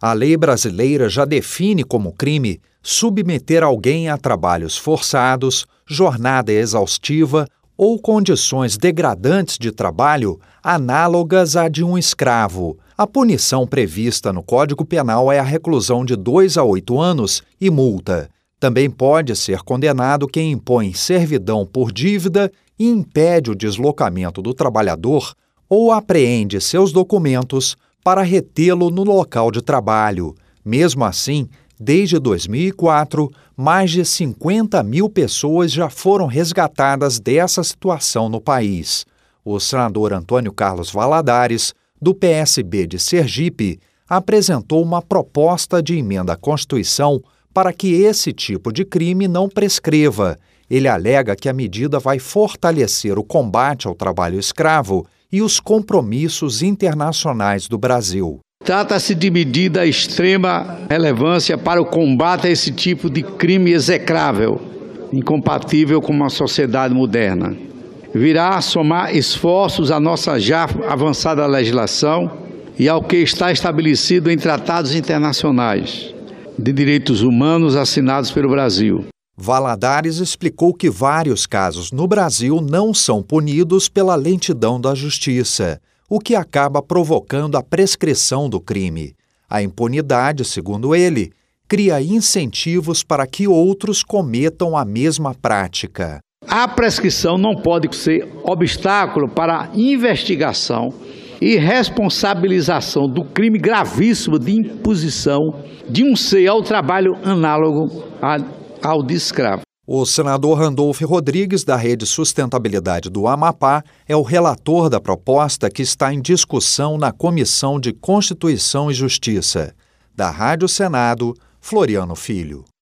A lei brasileira já define como crime submeter alguém a trabalhos forçados, jornada exaustiva ou condições degradantes de trabalho análogas à de um escravo. A punição prevista no Código Penal é a reclusão de 2 a 8 anos e multa. Também pode ser condenado quem impõe servidão por dívida e impede o deslocamento do trabalhador ou apreende seus documentos para retê-lo no local de trabalho. Mesmo assim, desde 2004, mais de 50 mil pessoas já foram resgatadas dessa situação no país. O senador Antônio Carlos Valadares, do PSB de Sergipe, apresentou uma proposta de emenda à Constituição para que esse tipo de crime não prescreva. Ele alega que a medida vai fortalecer o combate ao trabalho escravo e os compromissos internacionais do Brasil. Trata-se de medida de extrema relevância para o combate a esse tipo de crime execrável, incompatível com uma sociedade moderna. Virá a somar esforços à nossa já avançada legislação e ao que está estabelecido em tratados internacionais de direitos humanos assinados pelo Brasil. Valadares explicou que vários casos no Brasil não são punidos pela lentidão da justiça, o que acaba provocando a prescrição do crime. A impunidade, segundo ele, cria incentivos para que outros cometam a mesma prática. A prescrição não pode ser obstáculo para a investigação e responsabilização do crime gravíssimo de imposição de um ser ao trabalho análogo ao de escravo. O senador Randolfo Rodrigues, da Rede Sustentabilidade do Amapá, é o relator da proposta que está em discussão na Comissão de Constituição e Justiça. Da Rádio Senado, Floriano Filho.